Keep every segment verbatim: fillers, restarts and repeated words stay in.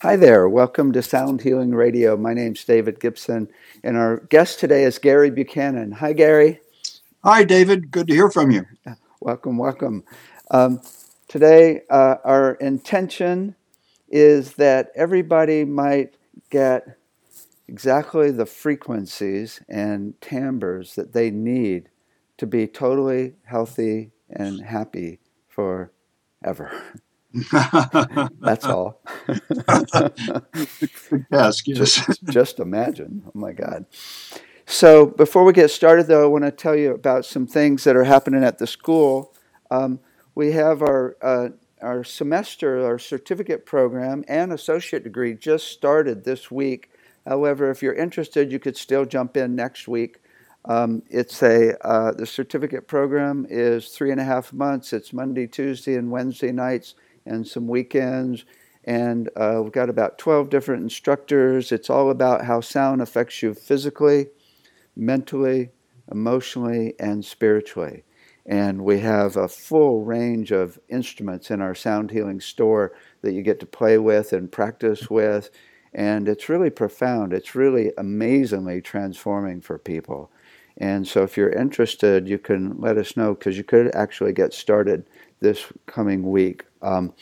Hi there. Welcome to Sound Healing Radio. My name's David Gibson, and our guest today is Gary Buchanan. Hi, Gary. Hi, David. Good to hear from you. Welcome, welcome. Um, today, uh, our intention is that everybody might get exactly the frequencies and timbres that they need to be totally healthy and happy forever. That's all. Good task, yes. Just, just imagine. Oh my God. So before we get started, though, I want to tell you about some things that are happening at the school. Um, we have our uh, our semester, our certificate program and associate degree just started this week. However, if you're interested, you could still jump in next week. Um, it's a uh, the certificate program is three and a half months. It's Monday, Tuesday, and Wednesday nights, and some weekends. And uh, we've got about twelve different instructors. It's all about how sound affects you physically, mentally, emotionally, and spiritually. And we have a full range of instruments in our sound healing store that you get to play with and practice with. And it's really profound. It's really amazingly transforming for people. And so if you're interested, you can let us know, because you could actually get started this coming week. Um,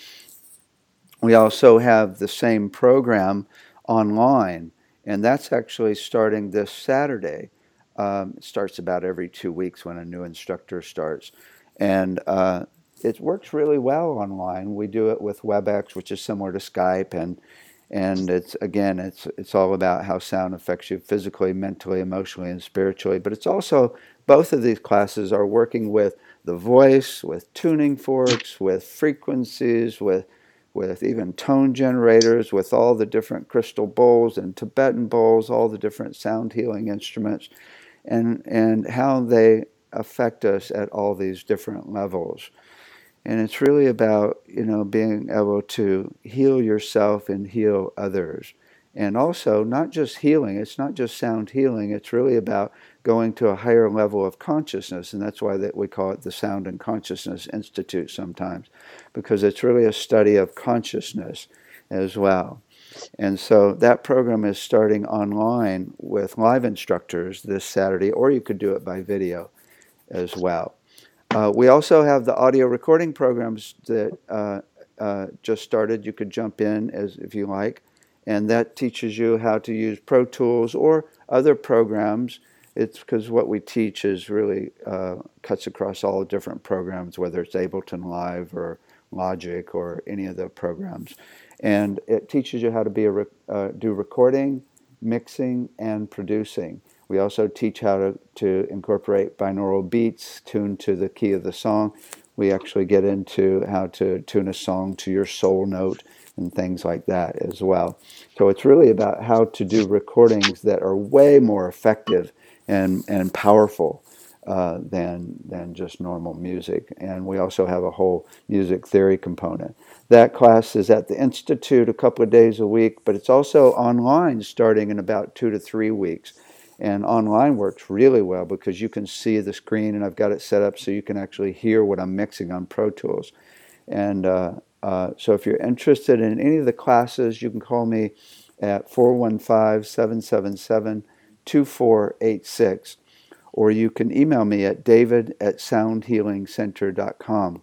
we also have the same program online, and that's actually starting this Saturday. Um, it starts about every two weeks when a new instructor starts. And uh, it works really well online. We do it with WebEx, which is similar to Skype, and and it's again, it's it's all about how sound affects you physically, mentally, emotionally, and spiritually. But it's also, both of these classes are working with the voice, with tuning forks, with frequencies, with with even tone generators, with all the different crystal bowls and Tibetan bowls, all the different sound healing instruments, and and how they affect us at all these different levels. And it's really about, you know, being able to heal yourself and heal others. And also, not just healing, it's not just sound healing, it's really about going to a higher level of consciousness. And that's why that we call it the Sound and Consciousness Institute sometimes, because it's really a study of consciousness as well. And so that program is starting online with live instructors this Saturday, or you could do it by video as well. Uh, we also have the audio recording programs that uh, uh, just started. You could jump in as if you like, and that teaches you how to use Pro Tools or other programs. It's because what we teach is really uh, cuts across all the different programs, whether it's Ableton Live or Logic or any of the programs, and it teaches you how to be a rec- uh, do recording, mixing, and producing. We also teach how to, to incorporate binaural beats tuned to the key of the song. We actually get into how to tune a song to your soul note and things like that as well. So it's really about how to do recordings that are way more effective and, and powerful uh, than, than just normal music. And we also have a whole music theory component. That class is at the Institute a couple of days a week, but it's also online starting in about two to three weeks. And online works really well because you can see the screen, and I've got it set up so you can actually hear what I'm mixing on Pro Tools. And uh, uh, so if you're interested in any of the classes, you can call me at four one five, seven seven seven, two four eight six, or you can email me at david at sound healing center dot com.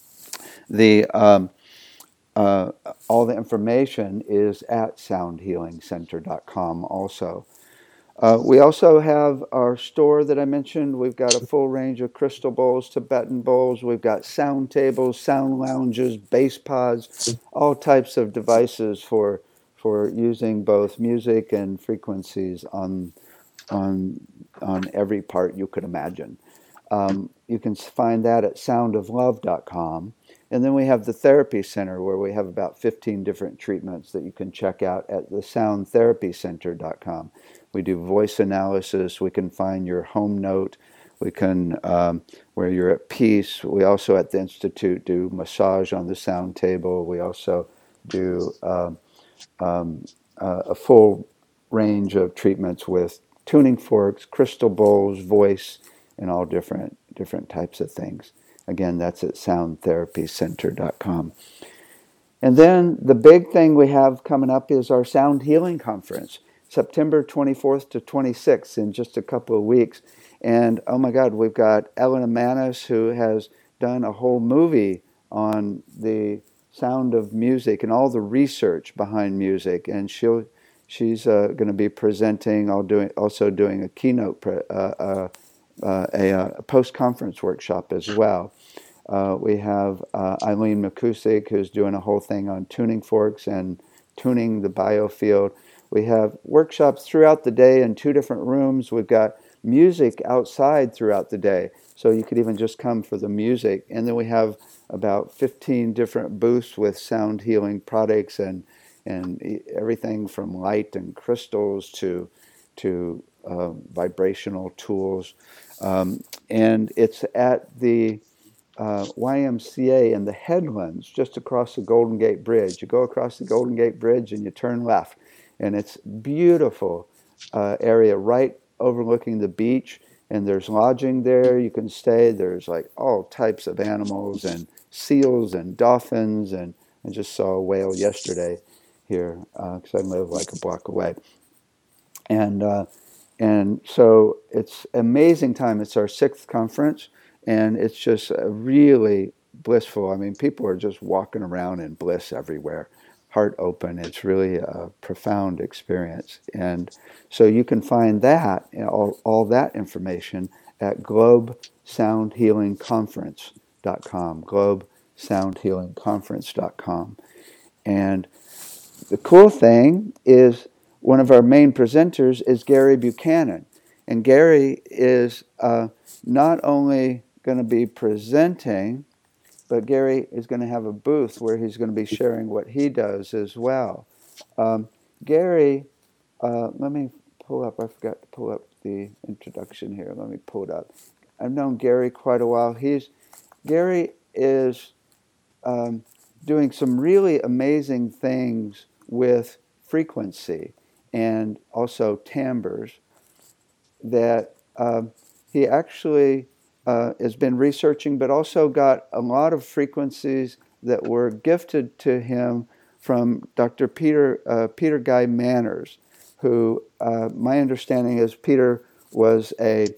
The um, uh, all the information is at sound healing center dot com also. Uh, we also have our store that I mentioned. We've got a full range of crystal bowls, Tibetan bowls. We've got sound tables, sound lounges, bass pods, all types of devices for for using both music and frequencies on on on every part you could imagine. Um, you can find that at sound of love dot com. And then we have the Therapy Center, where we have about fifteen different treatments that you can check out at the sound therapy center dot com. We do voice analysis. We can find your home note. We can, um, where you're at peace. We also at the Institute do massage on the sound table. We also do uh, um, uh, a full range of treatments with tuning forks, crystal bowls, voice, and all different different types of things. Again, that's at sound therapy center dot com. And then the big thing we have coming up is our Sound Healing Conference, September twenty-fourth to twenty-sixth, in just a couple of weeks. And oh my God, we've got Ellen Manis, who has done a whole movie on the sound of music and all the research behind music. And she'll she's uh, going to be presenting, I'll doing, also doing a keynote, pre, uh, uh, uh, a, a post-conference workshop as well. Uh, we have uh, Eileen McCusick, who's doing a whole thing on tuning forks and tuning the biofield. We have workshops throughout the day in two different rooms. We've got music outside throughout the day, so you could even just come for the music. And then we have about fifteen different booths with sound healing products and and everything from light and crystals to to uh, vibrational tools. Um, and it's at the uh, Y M C A in the Headlands, just across the Golden Gate Bridge. You go across the Golden Gate Bridge and you turn left, and it's beautiful uh, area right overlooking the beach. And there's lodging there. You can stay. There's like all types of animals and seals and dolphins. And I just saw a whale yesterday here because uh, I live like a block away. And uh, and so it's amazing time. It's our sixth conference, and it's just uh, really blissful. I mean, people are just walking around in bliss everywhere, heart open. It's really a profound experience. And so you can find that, all, all that information at globe sound healing conference dot com, globe sound healing conference dot com. And the cool thing is one of our main presenters is Gary Buchanan. And Gary is uh, not only going to be presenting, but Gary is going to have a booth where he's going to be sharing what he does as well. Um, Gary, uh, let me pull up, I forgot to pull up the introduction here. Let me pull it up. I've known Gary quite a while. He's Gary is um, doing some really amazing things with frequency and also timbres that um, he actually uh, has been researching, but also got a lot of frequencies that were gifted to him from Doctor Peter uh, Peter Guy Manners, who uh, my understanding is Peter was a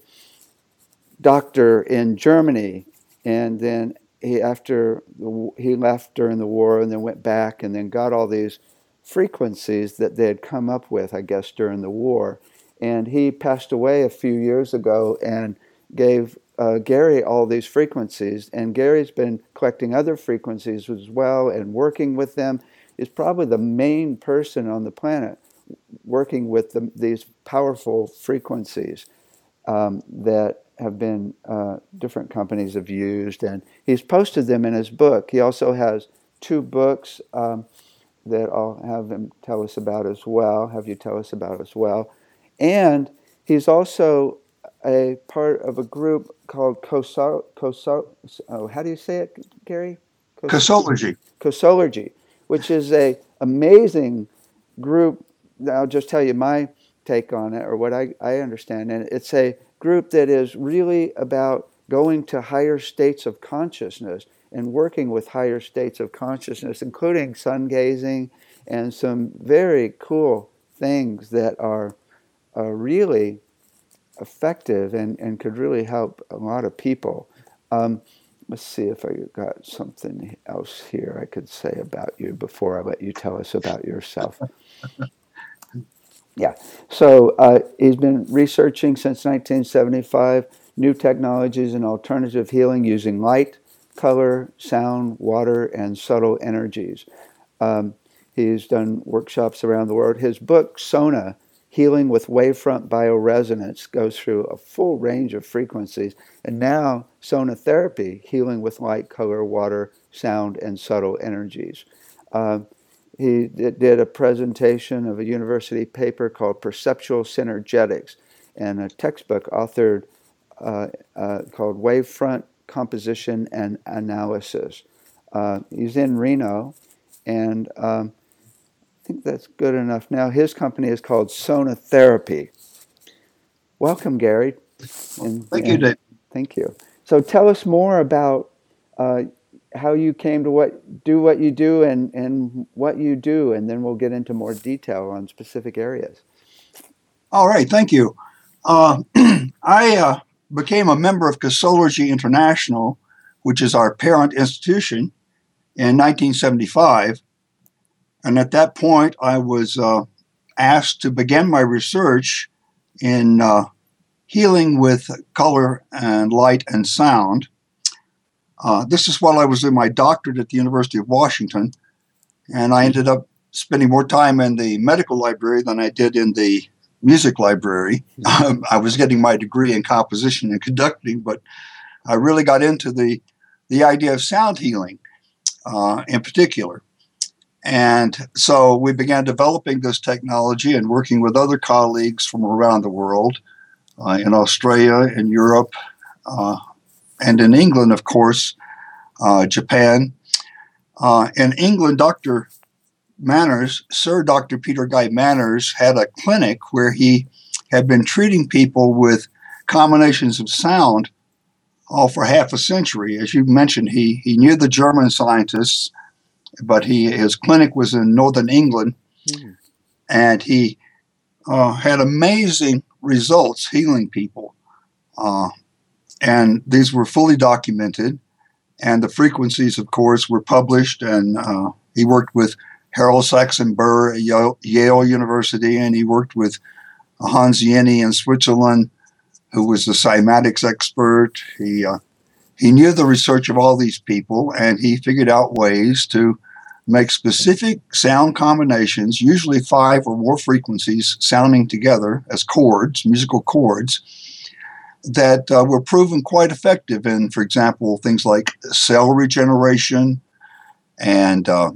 doctor in Germany, and then he after the, he left during the war and then went back and then got all these frequencies that they had come up with, I guess, during the war. And he passed away a few years ago and gave uh, Gary all these frequencies. And Gary's been collecting other frequencies as well and working with them. He's probably the main person on the planet working with the, these powerful frequencies um, that have been uh, different companies have used. And he's posted them in his book. He also has two books um, that I'll have him tell us about as well, have you tell us about as well. And he's also a part of a group called COSO, COSO, oh, how do you say it, Gary? Cosolargy. Cosolargy, which is a amazing group. I'll just tell you my take on it, or what I, I understand. And it's a group that is really about going to higher states of consciousness and working with higher states of consciousness, including sun gazing and some very cool things that are, are really effective and, and could really help a lot of people. Um, let's see if I got something else here I could say about you before I let you tell us about yourself. Yeah, so uh, he's been researching since nineteen seventy-five new technologies and alternative healing using light, color, sound, water, and subtle energies. Um, he's done workshops around the world. His book, Sona, Healing with Wavefront Bioresonance, goes through a full range of frequencies. And now, Sonotherapy, Healing with Light, Color, Water, Sound, and Subtle Energies. Uh, he did a presentation of a university paper called Perceptual Synergetics and a textbook authored uh, uh, called Wavefront Composition and Analysis. Uh, he's in Reno, and um, I think that's good enough. Now, his company is called Sonotherapy. Welcome, Gary. And, thank you, Dave. Thank you. So tell us more about uh, how you came to what do what you do and, and what you do, and then we'll get into more detail on specific areas. All right, thank you. Uh, I uh, became a member of Kosology International, which is our parent institution, in nineteen seventy-five. And at that point, I was uh, asked to begin my research in uh, healing with color and light and sound. Uh, this is while I was in my doctorate at the University of Washington, and I ended up spending more time in the medical library than I did in the music library. Um, I was getting my degree in composition and conducting, but I really got into the, the idea of sound healing uh, in particular. And so we began developing this technology and working with other colleagues from around the world, uh, in Australia, in Europe, uh, and in England, of course, uh, Japan. Uh, in England, Doctor Manners, Sir Doctor Peter Guy Manners, had a clinic where he had been treating people with combinations of sound all for half a century. As you mentioned, he, he knew the German scientists, but he his clinic was in northern England, mm. and he uh, had amazing results healing people. Uh, and these were fully documented, and the frequencies, of course, were published, and uh, he worked with Harold Saxon Burr at Yale, Yale University, and he worked with Hans Jenny in Switzerland, who was the cymatics expert. He uh, He knew the research of all these people, and he figured out ways to make specific sound combinations, usually five or more frequencies sounding together as chords, musical chords, that uh, were proven quite effective in, for example, things like cell regeneration and uh,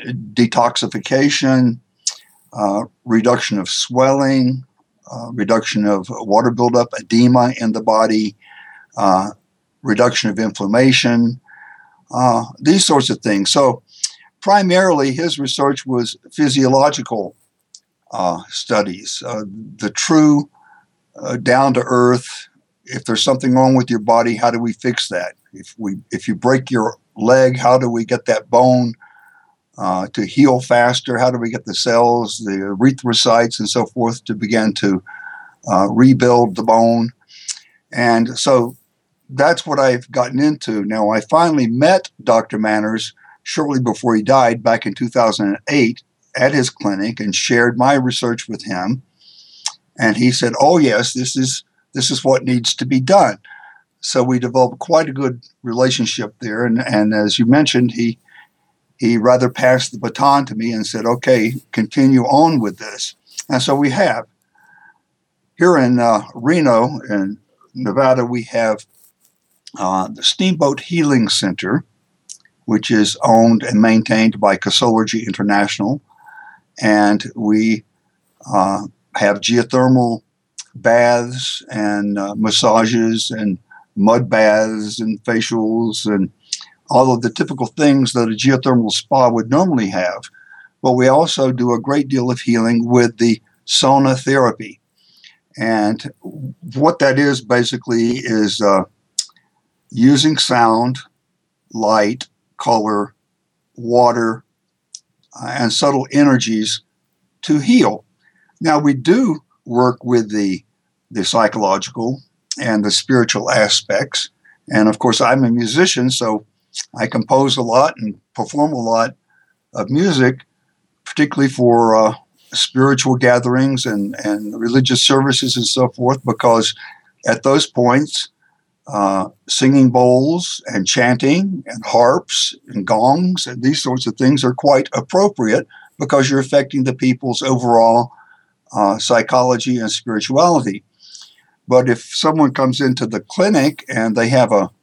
detoxification, uh, reduction of swelling, uh, reduction of water buildup, edema in the body, uh, reduction of inflammation, uh, these sorts of things. So primarily his research was physiological uh, studies, uh, the true uh, down-to-earth, if there's something wrong with your body, how do we fix that? If we, if you break your leg, how do we get that bone uh, to heal faster? How do we get the cells, the erythrocytes and so forth to begin to uh, rebuild the bone? And so that's what I've gotten into. Now, I finally met Doctor Manners shortly before he died back in two thousand eight at his clinic and shared my research with him. And he said, oh, yes, this is this is what needs to be done. So we developed quite a good relationship there. And, and as you mentioned, he he rather passed the baton to me and said, okay, continue on with this. And so we have. Here in uh, Reno, in Nevada, we have Uh, the Steamboat Healing Center, which is owned and maintained by Kosology International. And we uh, have geothermal baths and uh, massages and mud baths and facials and all of the typical things that a geothermal spa would normally have. But we also do a great deal of healing with the sauna therapy. And what that is basically is uh, using sound, light, color, water, uh, and subtle energies to heal. Now, we do work with the, the psychological and the spiritual aspects. And of course, I'm a musician, so I compose a lot and perform a lot of music, particularly for uh, spiritual gatherings and, and religious services and so forth, because at those points, Uh, singing bowls and chanting and harps and gongs and these sorts of things are quite appropriate because you're affecting the people's overall uh, psychology and spirituality. But if someone comes into the clinic and they have a,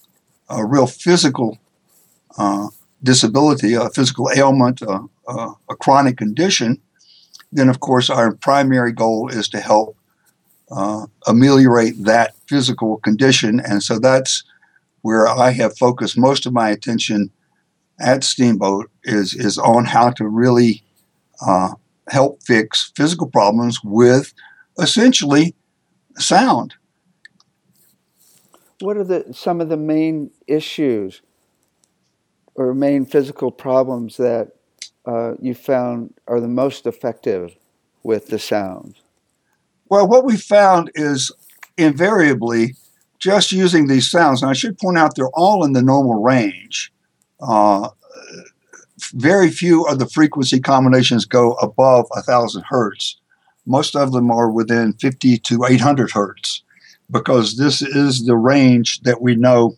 a real physical uh, disability, a physical ailment, uh, uh, a chronic condition, then of course our primary goal is to help Uh, ameliorate that physical condition. And so that's where I have focused most of my attention at Steamboat is, is on how to really uh, help fix physical problems with essentially sound. What are the some of the main issues or main physical problems that uh, you found are the most effective with the sounds? Well, what we found is invariably just using these sounds, and I should point out they're all in the normal range. Uh, very few of the frequency combinations go above one thousand hertz. Most of them are within fifty to eight hundred hertz, because this is the range that we know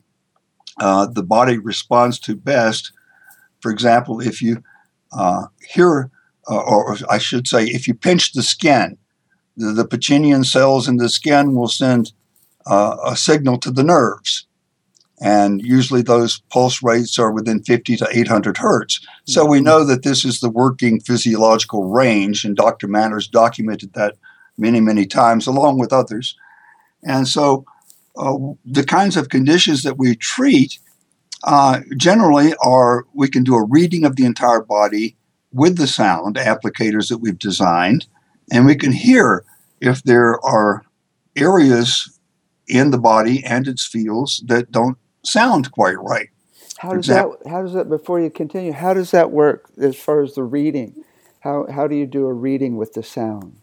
uh, the body responds to best. For example, if you uh, hear, uh, or I should say, if you pinch the skin, the, the Pacinian cells in the skin will send uh, a signal to the nerves. And usually those pulse rates are within fifty to eight hundred hertz. So we know that this is the working physiological range, and Doctor Manners documented that many, many times, along with others. And so uh, the kinds of conditions that we treat uh, generally are, we can do a reading of the entire body with the sound applicators that we've designed, and we can hear if there are areas in the body and its fields that don't sound quite right. How does that, how does that, before you continue, how does that work as far as the reading? How, how do you do a reading with the sound?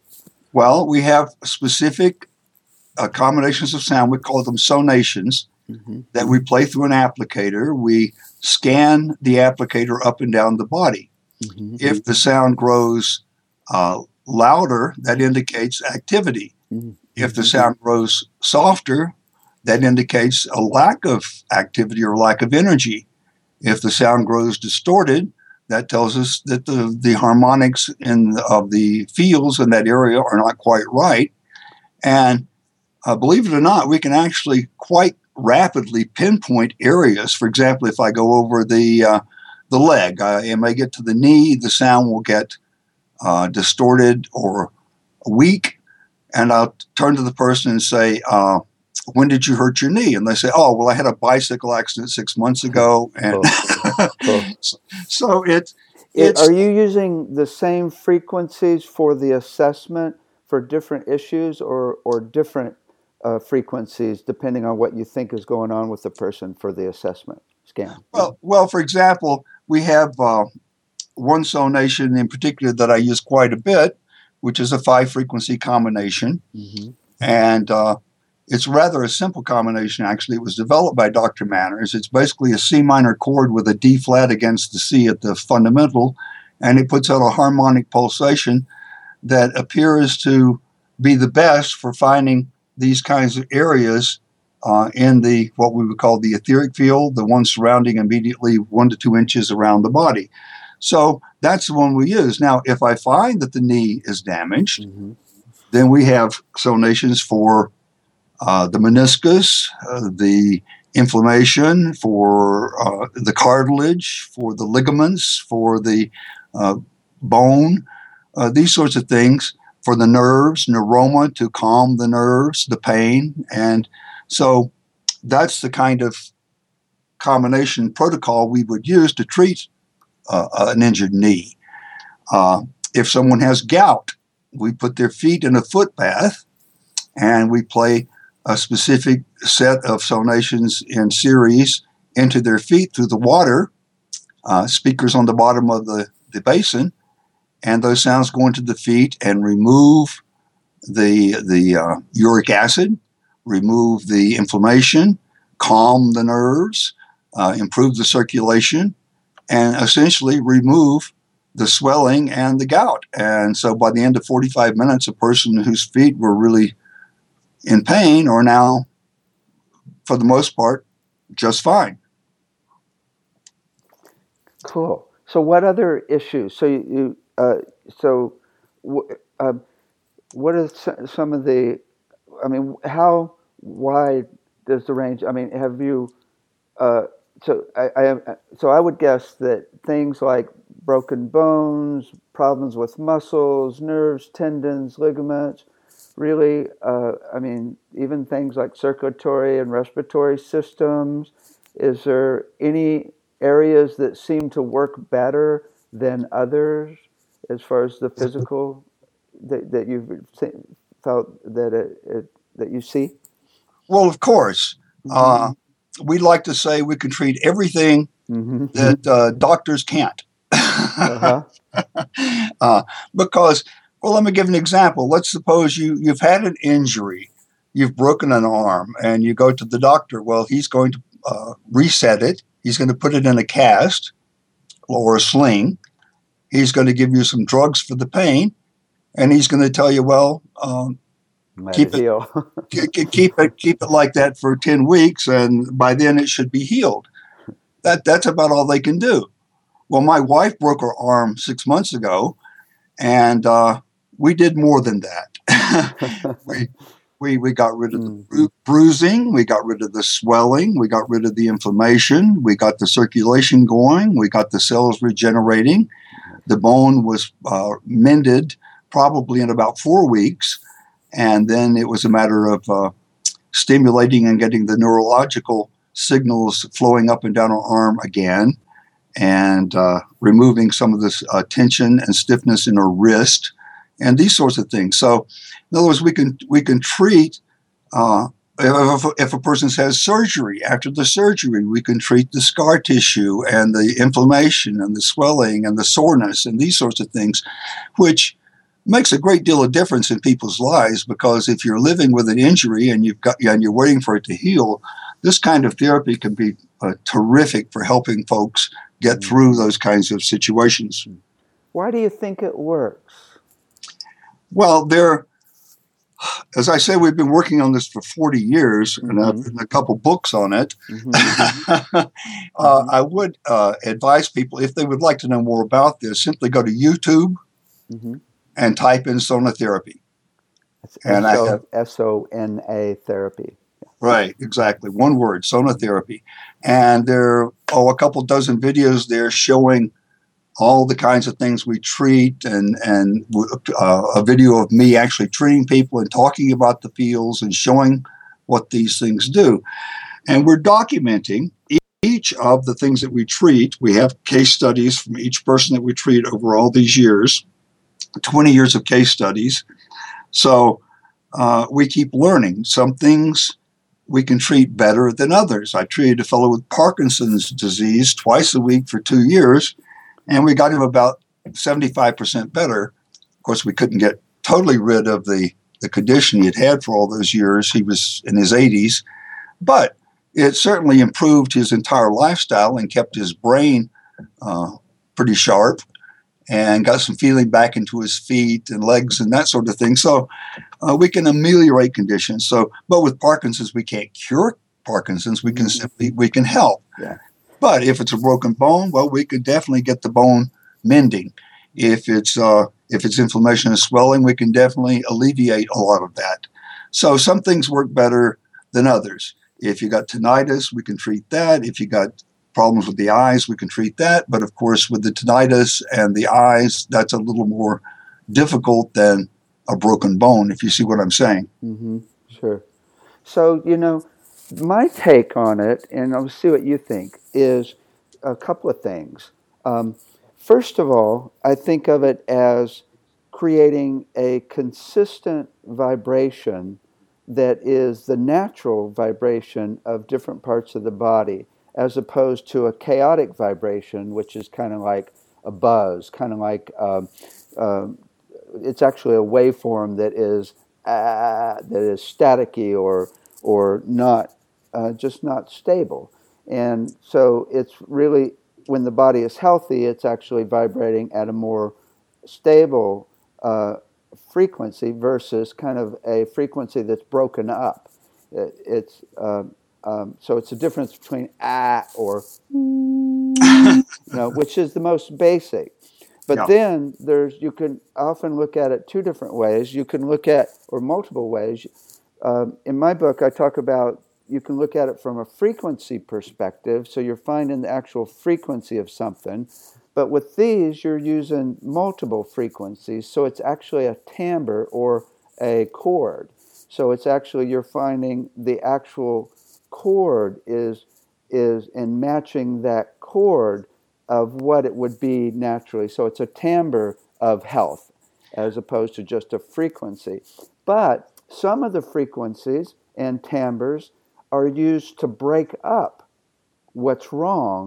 Well, we have specific uh, combinations of sound. We call them sonations, mm-hmm. that we play through an applicator. We scan the applicator up and down the body. Mm-hmm. If the sound grows uh, louder, that indicates activity. Mm-hmm. If the sound grows softer, that indicates a lack of activity or lack of energy. If the sound grows distorted, that tells us that the, the harmonics in of the fields in that area are not quite right. And uh, believe it or not, we can actually quite rapidly pinpoint areas. For example, if I go over the uh, the leg, I may get to the knee, the sound will get uh, distorted or weak, and I'll turn to the person and say, uh, when did you hurt your knee? And they say, oh, well, I had a bicycle accident six months ago. And cool. Cool. so, so it, it's... Are you using the same frequencies for the assessment for different issues, or, or different uh, frequencies depending on what you think is going on with the person for the assessment scan? Well, well, for example, we have uh, one sonation in particular that I use quite a bit, which is a five-frequency combination. Mm-hmm. And uh, it's rather a simple combination, actually. It was developed by Doctor Manners. It's basically a C minor chord with a D flat against the C at the fundamental, and it puts out a harmonic pulsation that appears to be the best for finding these kinds of areas uh, in the what we would call the etheric field, the one surrounding immediately one to two inches around the body. So that's the one we use. Now, if I find that the knee is damaged, mm-hmm. then we have sonations for Uh, the meniscus, uh, the inflammation, for uh, the cartilage, for the ligaments, for the uh, bone, uh, these sorts of things, for the nerves, neuroma to calm the nerves, the pain. And so that's the kind of combination protocol we would use to treat uh, an injured knee. Uh, if someone has gout, we put their feet in a foot bath, and we play a specific set of sonations in series into their feet through the water, uh, speakers on the bottom of the, the basin, and those sounds go into the feet and remove the, the uh, uric acid, remove the inflammation, calm the nerves, uh, improve the circulation, and essentially remove the swelling and the gout. And so by the end of forty-five minutes, a person whose feet were really in pain are now, for the most part, just fine. Cool. So, what other issues? So, you, uh, so, uh, what are some of the? I mean, how wide does the range? I mean, have you? Uh, so, I, I have, so I would guess that things like broken bones, problems with muscles, nerves, tendons, ligaments. Really, uh, I mean, even things like circulatory and respiratory systems. Is there any areas that seem to work better than others as far as the physical that, that you've felt that it, it, that you see? Well, of course. Mm-hmm. Uh, we'd like to say we can treat everything Mm-hmm. that uh, doctors can't. Uh-huh. uh, because, well, let me give an example. Let's suppose you, you've had an injury, you've broken an arm, and you go to the doctor. Well, he's going to uh, reset it. He's going to put it in a cast or a sling. He's going to give you some drugs for the pain, and he's going to tell you, well, um, Let keep it it, heal. keep it, keep it like that for ten weeks, and by then it should be healed. That that's about all they can do. Well, my wife broke her arm six months ago, and uh, we did more than that. we, we we got rid of the Mm. bru- bruising, we got rid of the swelling, we got rid of the inflammation, we got the circulation going, we got the cells regenerating. The bone was uh, mended probably in about four weeks, and then it was a matter of uh, stimulating and getting the neurological signals flowing up and down our arm again, and uh, removing some of this uh, tension and stiffness in our wrist, and these sorts of things. So, in other words, we can we can treat uh, if, if a person has surgery. After the surgery, we can treat the scar tissue and the inflammation and the swelling and the soreness and these sorts of things, which makes a great deal of difference in people's lives, because if you're living with an injury and you've got and you're waiting for it to heal, this kind of therapy can be uh, terrific for helping folks get through those kinds of situations. Why do you think it works? Well, there, as I say, we've been working on this for forty years, and I've Mm-hmm. written a couple books on it. Mm-hmm. uh, I would uh, advise people, if they would like to know more about this, simply go to YouTube Mm-hmm. and type in sonotherapy. It's And I have S O N A therapy. Right, exactly. One word, sonotherapy. And there are oh, a couple dozen videos there showing all the kinds of things we treat, and, and uh, a video of me actually treating people and talking about the fields and showing what these things do. And we're documenting each of the things that we treat. We have case studies from each person that we treat over all these years, twenty years of case studies. So uh, we keep learning. Some things we can treat better than others. I treated a fellow with Parkinson's disease twice a week for two years, and we got him about seventy-five percent better. Of course, we couldn't get totally rid of the, the condition he had had for all those years. He was in his eighties, but it certainly improved his entire lifestyle and kept his brain uh, pretty sharp, and got some feeling back into his feet and legs and that sort of thing. So uh, we can ameliorate conditions. So, but with Parkinson's, we can't cure Parkinson's. We can simply, we can help. Yeah. But if it's a broken bone, well, we could definitely get the bone mending. If it's uh, if it's inflammation and swelling, we can definitely alleviate a lot of that. So some things work better than others. If you got tinnitus, we can treat that. If you got problems with the eyes, we can treat that. But of course, with the tinnitus and the eyes, that's a little more difficult than a broken bone, if you see what I'm saying. Mm-hmm. Sure. So, you know, my take on it, and I'll see what you think, is a couple of things. Um, first of all, I think of it as creating a consistent vibration that is the natural vibration of different parts of the body, as opposed to a chaotic vibration, which is kind of like a buzz, kind of like um, uh, it's actually a waveform that is uh, that is staticky or or not uh, just not stable. And so it's really, when the body is healthy, it's actually vibrating at a more stable uh, frequency versus kind of a frequency that's broken up. It, it's uh, um, so it's a difference between ah or you know, which is the most basic. But Yeah. then there's, you can often look at it two different ways. You can look at, or multiple ways. Um, in my book, I talk about, you can look at it from a frequency perspective. So you're finding the actual frequency of something. But with these, you're using multiple frequencies. So it's actually a timbre or a chord. So it's actually, you're finding the actual chord is, is in matching that chord of what it would be naturally. So it's a timbre of health as opposed to just a frequency. But some of the frequencies and timbres are used to break up what's wrong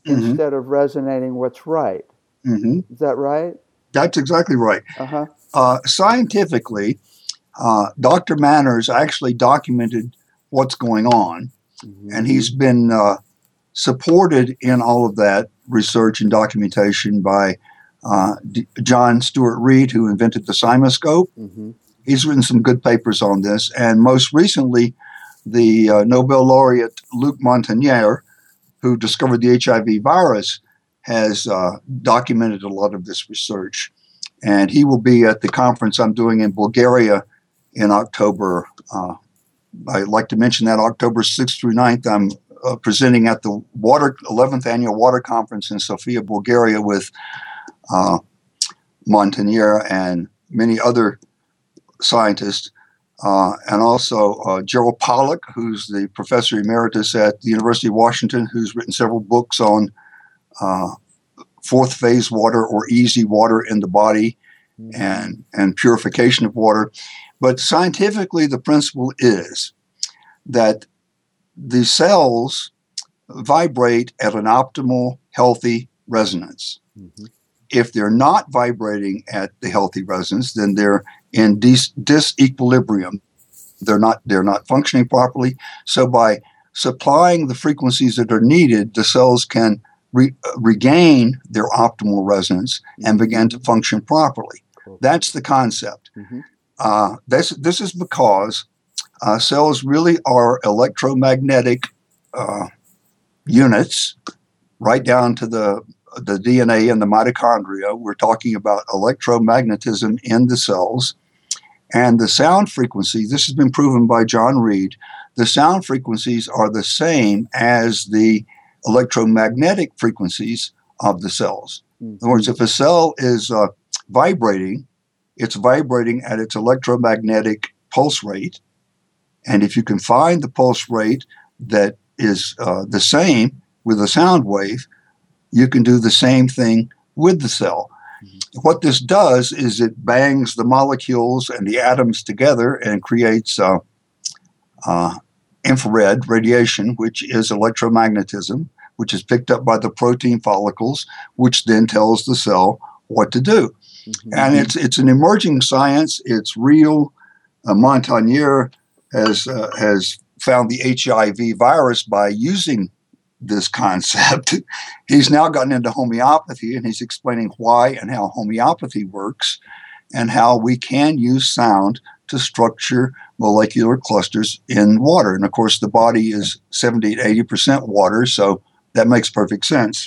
Mm-hmm. instead of resonating what's right. Mm-hmm. Is that right? That's exactly right. Uh-huh. Uh, scientifically, uh, Doctor Manners actually documented what's going on, mm-hmm. and he's been uh, supported in all of that research and documentation by uh, D- John Stuart Reid, who invented the cymoscope. Mm-hmm. He's written some good papers on this, and most recently, the uh, Nobel laureate Luc Montagnier, who discovered the H I V virus, has uh, documented a lot of this research. And he will be at the conference I'm doing in Bulgaria in October. Uh, I'd like to mention that October sixth through ninth, I'm uh, presenting at the Water eleventh Annual Water Conference in Sofia, Bulgaria, with uh, Montagnier and many other scientists. Uh, and also uh, Gerald Pollack, who's the professor emeritus at the University of Washington, who's written several books on uh, fourth phase water or easy water in the body, mm-hmm. and, and purification of water. But scientifically, the principle is that the cells vibrate at an optimal, healthy resonance. Mm-hmm. If they're not vibrating at the healthy resonance, then they're in dis- disequilibrium. They're not, they're not functioning properly. So by supplying the frequencies that are needed, the cells can re- regain their optimal resonance and begin to function properly. Cool. That's the concept. Mm-hmm. Uh, this, this is because uh, cells really are electromagnetic uh, units, right down to the the D N A and the mitochondria. We're talking about electromagnetism in the cells. And the sound frequency, this has been proven by John Reid, the sound frequencies are the same as the electromagnetic frequencies of the cells. Mm-hmm. In other words, if a cell is uh, vibrating, it's vibrating at its electromagnetic pulse rate. And if you can find the pulse rate that is uh, the same with a sound wave, you can do the same thing with the cell. Mm-hmm. What this does is it bangs the molecules and the atoms together and creates uh, uh, infrared radiation, which is electromagnetism, which is picked up by the protein follicles, which then tells the cell what to do. Mm-hmm. And it's it's an emerging science. It's real. Uh, Montagnier has uh, has found the H I V virus by using this concept. He's now gotten into homeopathy, and he's explaining why and how homeopathy works and how we can use sound to structure molecular clusters in water. And of course, the body is seventy to eighty percent water, so that makes perfect sense.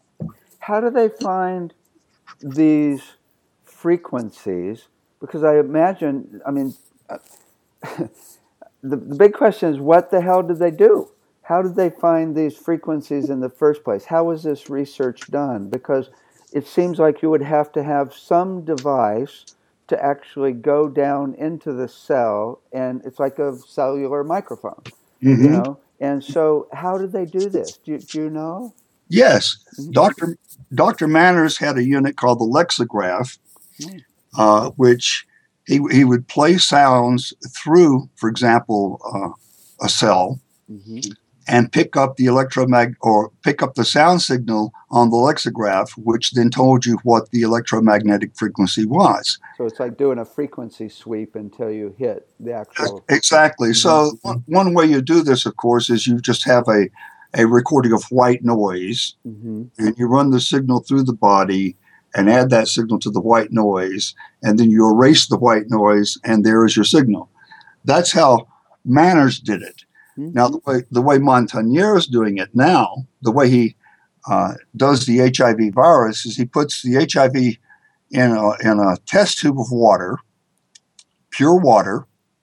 How do they find these frequencies? Because I imagine, I mean, the, the big question is, what the hell did they do? How did they find these frequencies in the first place? How was this research done? Because it seems like you would have to have some device to actually go down into the cell, and it's like a cellular microphone, mm-hmm. you know? And so how did they do this? Do, do you know? Yes. Mm-hmm. Doctor Doctor Manners had a unit called the lexicograph, mm-hmm. uh, which he, he would play sounds through, for example, uh, a cell, mm-hmm. and pick up the electromag or pick up the sound signal on the lexicograph, which then told you what the electromagnetic frequency was. So it's like doing a frequency sweep until you hit the actual. Exactly. Mm-hmm. So one, one way you do this, of course, is you just have a, a recording of white noise, mm-hmm. and you run the signal through the body and add that signal to the white noise, and then you erase the white noise, and there is your signal. That's how Manners did it. Mm-hmm. Now, the way the way Montagnier is doing it now, the way he uh, does the H I V virus is he puts the H I V in a, in a test tube of water, pure water,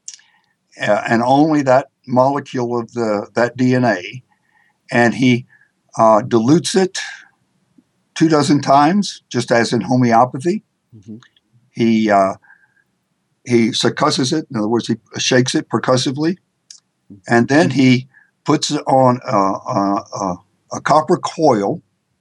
uh, and only that molecule of the that D N A, and he uh, dilutes it two dozen times, just as in homeopathy. Mm-hmm. He uh, he succusses it. In other words, he shakes it percussively. And then he puts it on a, a, a copper coil,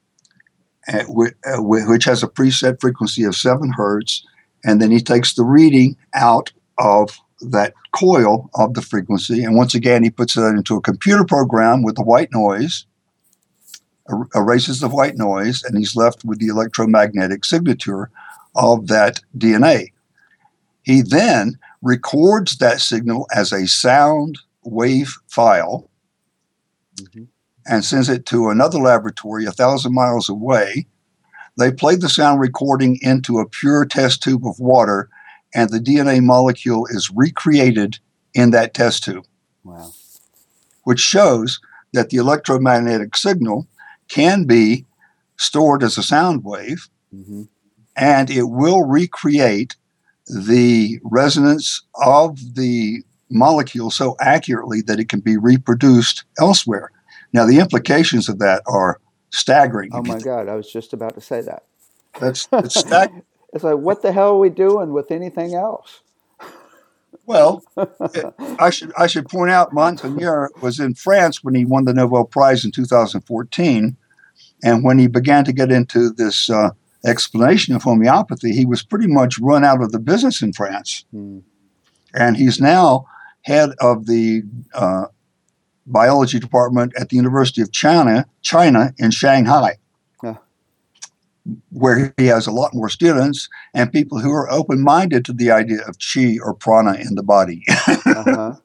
at, uh, which has a preset frequency of seven hertz. And then he takes the reading out of that coil of the frequency. And once again, he puts it into a computer program with the white noise. er- erases the white noise, and he's left with the electromagnetic signature of that D N A. He then records that signal as a sound wave file mm-hmm. and sends it to another laboratory a thousand miles away. They play the sound recording into a pure test tube of water, and the D N A molecule is recreated in that test tube. Wow. Which shows that the electromagnetic signal can be stored as a sound wave, mm-hmm. and it will recreate the resonance of the molecule so accurately that it can be reproduced elsewhere. Now, the implications of that are staggering. Oh my God, I was just about to say that. That's it's staggering. It's like, what the hell are we doing with anything else? Well, it, I should I should point out Montagnier was in France when he won the Nobel Prize in two thousand fourteen, and when he began to get into this uh, explanation of homeopathy, he was pretty much run out of the business in France. Hmm. And he's now head of the uh, biology department at the University of China, China in Shanghai, yeah. where he has a lot more students and people who are open-minded to the idea of chi or prana in the body. uh-huh.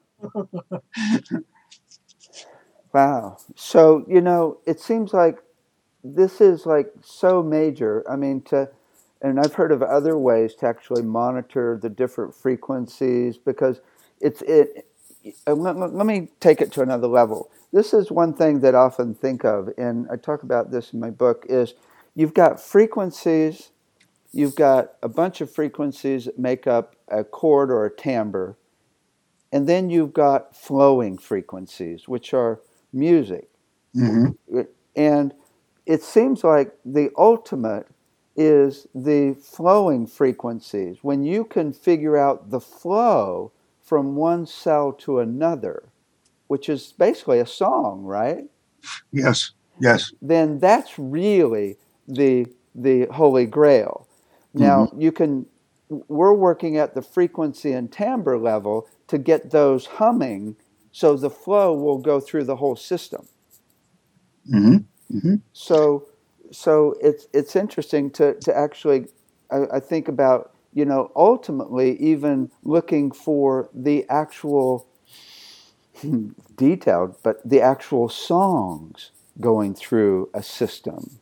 Wow. So, you know, it seems like this is like so major. I mean, to, and I've heard of other ways to actually monitor the different frequencies, because it's, it, let, let me take it to another level. This is one thing that I often think of, and I talk about this in my book, is you've got frequencies, you've got a bunch of frequencies that make up a chord or a timbre, and then you've got flowing frequencies, which are music. Mm-hmm. And it seems like the ultimate is the flowing frequencies. When you can figure out the flow from one cell to another, which is basically a song, right? Yes, yes. Then that's really the the Holy Grail. Now, mm-hmm. you can, we're working at the frequency and timbre level to get those humming so the flow will go through the whole system. Mm-hmm. Mm-hmm. So, so it's it's interesting to to actually, I, I think about, you know, ultimately even looking for the actual detailed, but the actual songs going through a system.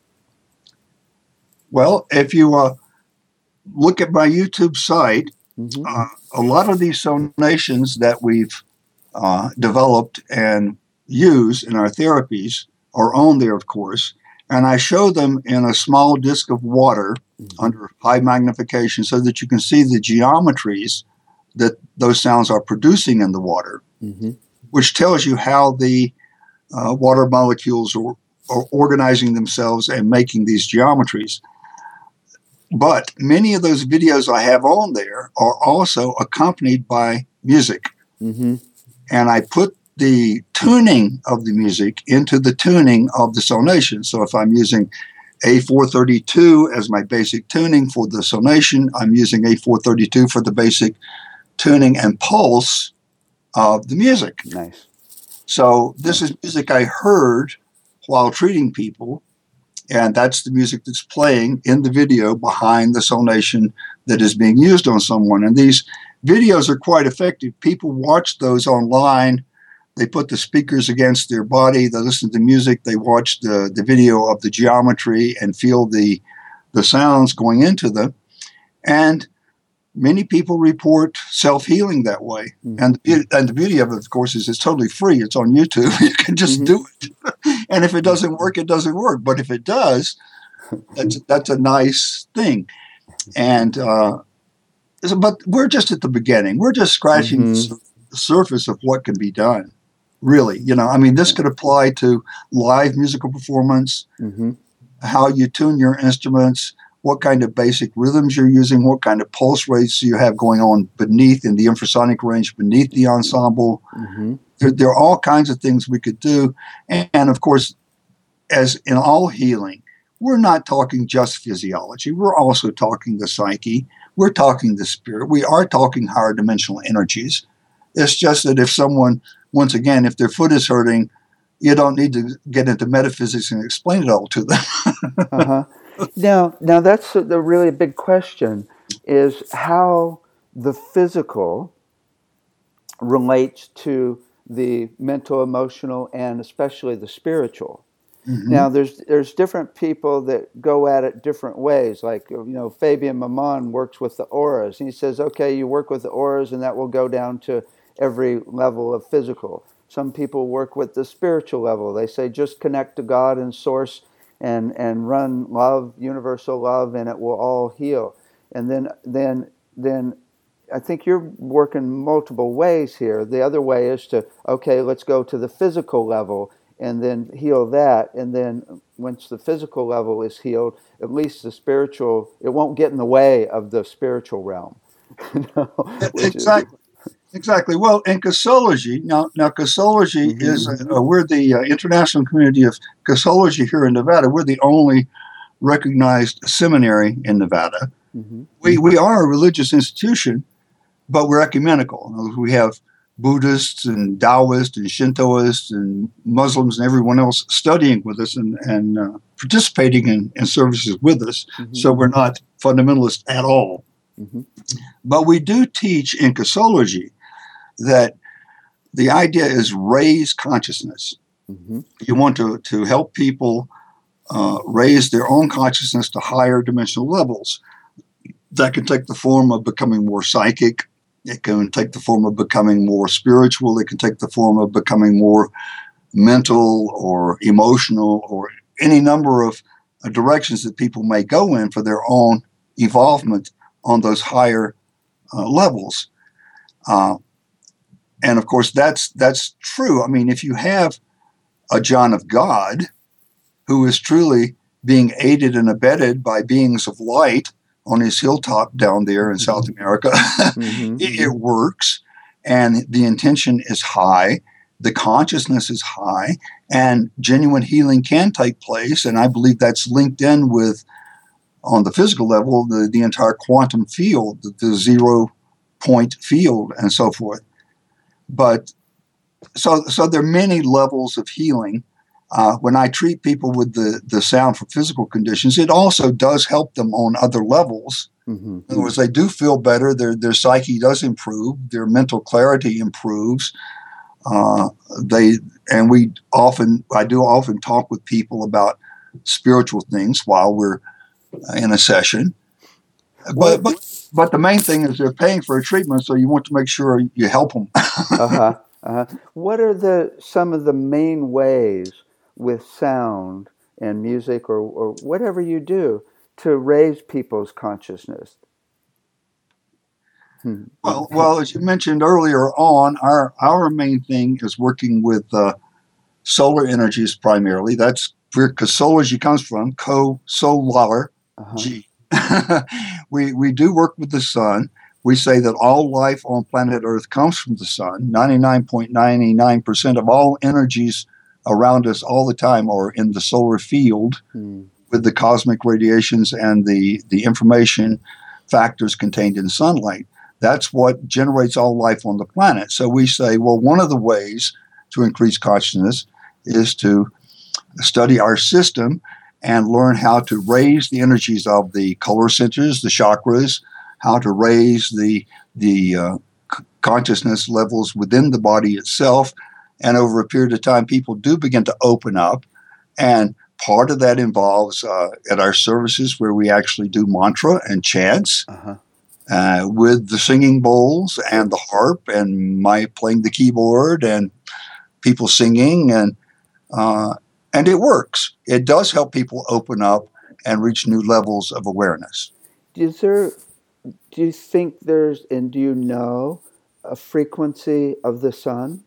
Well, if you uh, look at my YouTube site, mm-hmm. uh, a lot of these sonations that we've uh, developed and use in our therapies are on there, of course, and I show them in a small disc of water mm-hmm. under high magnification so that you can see the geometries that those sounds are producing in the water, mm-hmm. which tells you how the uh, water molecules are, are organizing themselves and making these geometries. But many of those videos I have on there are also accompanied by music. Mm-hmm. And I put the tuning of the music into the tuning of the sonation. So if I'm using A four thirty-two as my basic tuning for the sonation, I'm using A four thirty-two for the basic tuning and pulse of the music. Nice. So this is music I heard while treating people, and that's the music that's playing in the video behind the sonation that is being used on someone. And these videos are quite effective. People watch those online. They put the speakers against their body. They listen to music. They watch the, the video of the geometry and feel the, the sounds going into them. And many people report self-healing that way. Mm-hmm. And, the, and the beauty of it, of course, is it's totally free. It's on YouTube. You can just mm-hmm. do it. And if it doesn't work, it doesn't work. But if it does, that's, that's a nice thing. And uh, so, but we're just at the beginning. We're just scratching mm-hmm. the surface of what can be done. Really, you know, I mean, this could apply to live musical performance, mm-hmm. how you tune your instruments, what kind of basic rhythms you're using, what kind of pulse rates you have going on beneath in the infrasonic range, beneath the ensemble. Mm-hmm. There, there are all kinds of things we could do. And, and of course, as in all healing, we're not talking just physiology. We're also talking the psyche. We're talking the spirit. We are talking higher dimensional energies. It's just that if someone, once again, if their foot is hurting, you don't need to get into metaphysics and explain it all to them. Uh-huh. Now, now that's the really big question: is how the physical relates to the mental, emotional, and especially the spiritual. Mm-hmm. Now, there's there's different people that go at it different ways. Like, you know, Fabian Maman works with the auras. And he says, okay, you work with the auras, and that will go down to every level of physical. Some people work with the spiritual level. They say just connect to God and Source and and run love, universal love, and it will all heal. And then then then I think you're working multiple ways here. The other way is to, okay, let's go to the physical level and then heal that. And then once the physical level is healed, at least the spiritual, it won't get in the way of the spiritual realm. No, exactly. Is, exactly. Well, in Kosology, now, now Kosology mm-hmm. is, uh, we're the uh, international community of Kosology here in Nevada. We're the only recognized seminary in Nevada. Mm-hmm. We, we are a religious institution, but we're ecumenical. We have Buddhists and Taoists and Shintoists and Muslims and everyone else studying with us and, and uh, participating in, in services with us. Mm-hmm. So we're not fundamentalist at all. Mm-hmm. But we do teach in Kosology that the idea is raise consciousness. Mm-hmm. You want to, to help people uh, raise their own consciousness to higher dimensional levels. That can take the form of becoming more psychic. It can take the form of becoming more spiritual. It can take the form of becoming more mental or emotional or any number of uh, directions that people may go in for their own evolvement on those higher uh, levels. Uh, and of course, that's that's true. I mean, if you have a John of God who is truly being aided and abetted by beings of light on his hilltop down there in South America, mm-hmm. it, it works, and the intention is high, the consciousness is high, and genuine healing can take place. And I believe that's linked in with, on the physical level, the, the entire quantum field, the, the zero point field, and so forth. But so, so there are many levels of healing. Uh, when I treat people with the, the sound for physical conditions, it also does help them on other levels. Mm-hmm. In other words, they do feel better. Their their psyche does improve. Their mental clarity improves. Uh, they and we often, I do often talk with people about spiritual things while we're in a session. But but but the main thing is they're paying for a treatment, so you want to make sure you help them. uh-huh. Uh-huh. What are the some of the main ways with sound and music or, or whatever you do to raise people's consciousness? Hmm. Well, well, as you mentioned earlier on, our our main thing is working with uh, solar energies primarily. That's where Kosology comes from, co-solar, uh-huh. G. we we do work with the sun. We say that all life on planet Earth comes from the sun. ninety-nine point nine nine percent of all energies around us all the time are in the solar field hmm. with the cosmic radiations and the, the information factors contained in sunlight. That's what generates all life on the planet. So we say, well, one of the ways to increase consciousness is to study our system and learn how to raise the energies of the color centers, the chakras, how to raise the, the uh, c- consciousness levels within the body itself. And over a period of time, people do begin to open up. And part of that involves uh, at our services where we actually do mantra and chants uh-huh. uh, with the singing bowls and the harp and my playing the keyboard and people singing. And, uh, and it works. It does help people open up and reach new levels of awareness. Is there, do you think there's, and do you know, a frequency of the sun?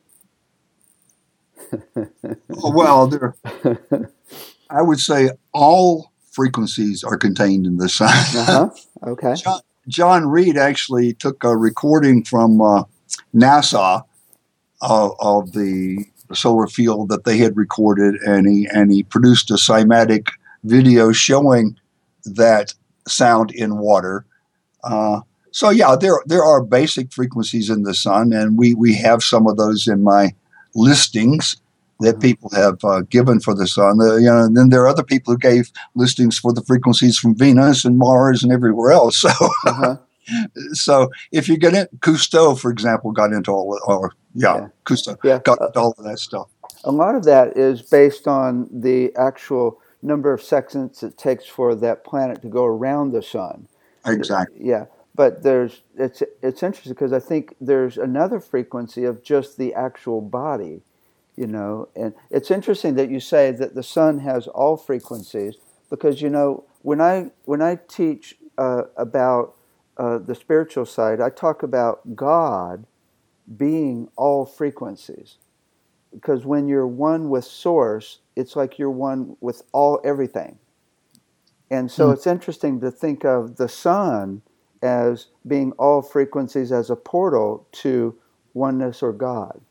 Well, there, I would say all frequencies are contained in the sun. Uh-huh. Okay. John, John Reed actually took a recording from uh, NASA of, of the solar field that they had recorded, and he and he produced a cymatic video showing that sound in water. Uh, so yeah, there there are basic frequencies in the sun, and we we have some of those in my listings that people have uh, given for the sun. The, you know, and then there are other people who gave listings for the frequencies from Venus and Mars and everywhere else. So, uh-huh. so if you get it, Cousteau, for example, got into all, or yeah, yeah. Cousteau yeah. got into all of that stuff. A lot of that is based on the actual number of seconds it takes for that planet to go around the sun. Exactly. Yeah, but there's it's it's interesting because I think there's another frequency of just the actual body, you know, and it's interesting that you say that the sun has all frequencies because you know when I when I teach uh, about uh, the spiritual side, I talk about God being all frequencies. Because when you're one with Source, it's like you're one with all everything. And so mm. it's interesting to think of the sun as being all frequencies as a portal to oneness or God.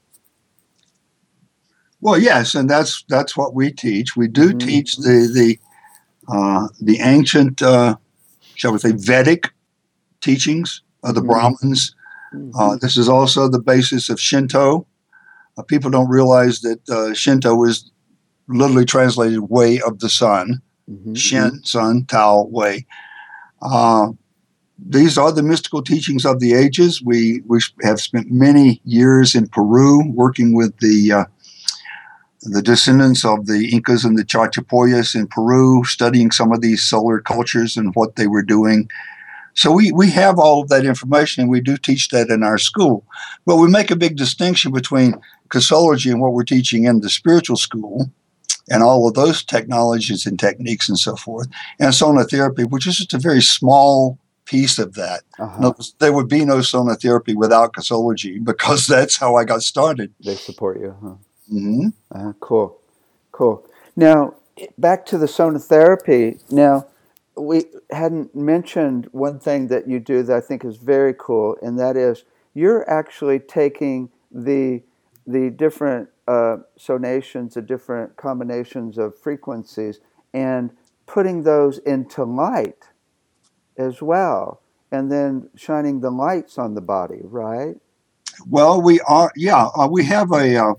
Well, yes, and that's that's what we teach. We do mm-hmm. teach the the uh, the ancient, uh, shall we say, Vedic teachings of the mm-hmm. Brahmins. Mm-hmm. Uh, this is also the basis of Shinto. Uh, people don't realize that uh, Shinto is literally translated way of the sun. Mm-hmm. Shin, sun, Tao, way. Uh, these are the mystical teachings of the ages. We we have spent many years in Peru working with the uh, the descendants of the Incas and the Chachapoyas in Peru, studying some of these solar cultures and what they were doing. So we, we have all of that information, and we do teach that in our school. But we make a big distinction between Cosmology and what we're teaching in the spiritual school, and all of those technologies and techniques and so forth, and sonotherapy, which is just a very small piece of that. Uh-huh. No, there would be no sonotherapy without Cosmology, because that's how I got started. They support you, huh? Mm-hmm. Uh, cool, cool. Now, back to the sonotherapy. Now, we hadn't mentioned one thing that you do that I think is very cool, and that is you're actually taking the the different uh, sonations, the different combinations of frequencies, and putting those into light as well, and then shining the lights on the body, right? Well, we are, yeah, uh, we have a, uh,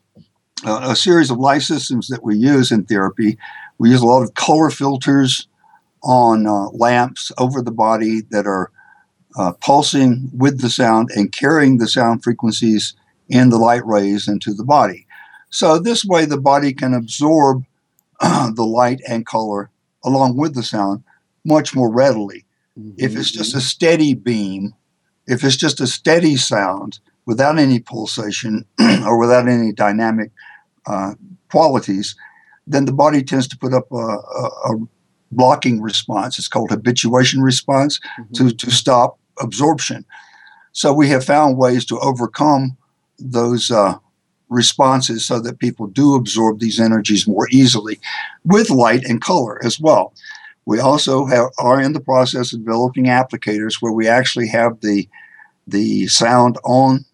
a series of light systems that we use in therapy. We use a lot of color filters on uh, lamps over the body that are uh, pulsing with the sound and carrying the sound frequencies and the light rays into the body. So this way the body can absorb uh, the light and color along with the sound much more readily. Mm-hmm. If it's just a steady beam, if it's just a steady sound without any pulsation or without any dynamic uh, qualities, then the body tends to put up a, a, a blocking response. It's called habituation response mm-hmm. to, to stop absorption. So we have found ways to overcome those uh, responses so that people do absorb these energies more easily with light and color as well. We also have, are in the process of developing applicators where we actually have the the sound on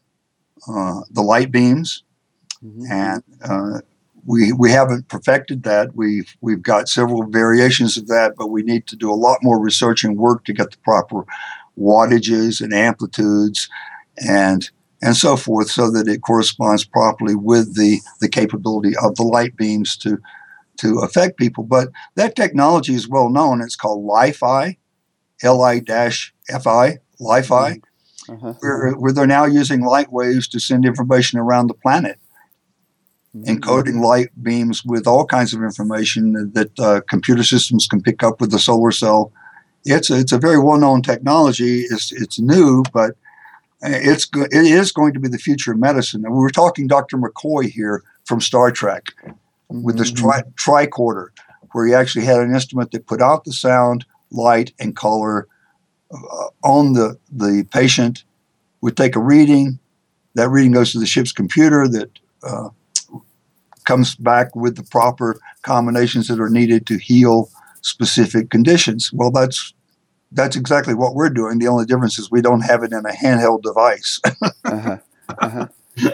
uh, the light beams, mm-hmm. and uh, we we haven't perfected that. We've we've got several variations of that, but we need to do a lot more research and work to get the proper wattages and amplitudes and and so forth, so that it corresponds properly with the, the capability of the light beams to to affect people. But that technology is well known. It's called Li-Fi, L I F I, Li-Fi, uh-huh. where, where they're now using light waves to send information around the planet, mm-hmm. encoding light beams with all kinds of information that uh, computer systems can pick up with the solar cell. It's a, it's a very well-known technology. It's, it's new, but It's go- it is going to be the future of medicine. And we were talking Doctor McCoy here from Star Trek mm-hmm. with this tri- tricorder, where he actually had an instrument that put out the sound, light, and color uh, on the, the patient, would take a reading. That reading goes to the ship's computer that uh, comes back with the proper combinations that are needed to heal specific conditions. Well, that's That's exactly what we're doing. The only difference is we don't have it in a handheld device. uh-huh. Uh-huh.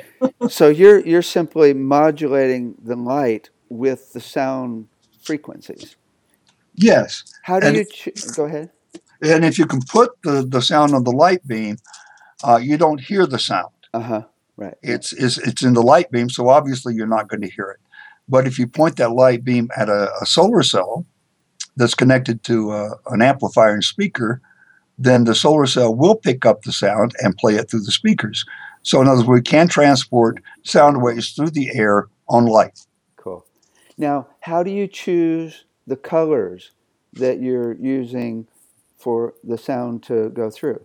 So you're you're simply modulating the light with the sound frequencies. Yes. How do and, you ch- go ahead? And if you can put the, the sound on the light beam, uh, you don't hear the sound. Uh-huh. Right. It's, it's, it's in the light beam, so obviously you're not going to hear it. But if you point that light beam at a, a solar cell that's connected to uh, an amplifier and speaker, then the solar cell will pick up the sound and play it through the speakers. So in other words, we can transport sound waves through the air on light. Cool. Now, how do you choose the colors that you're using for the sound to go through?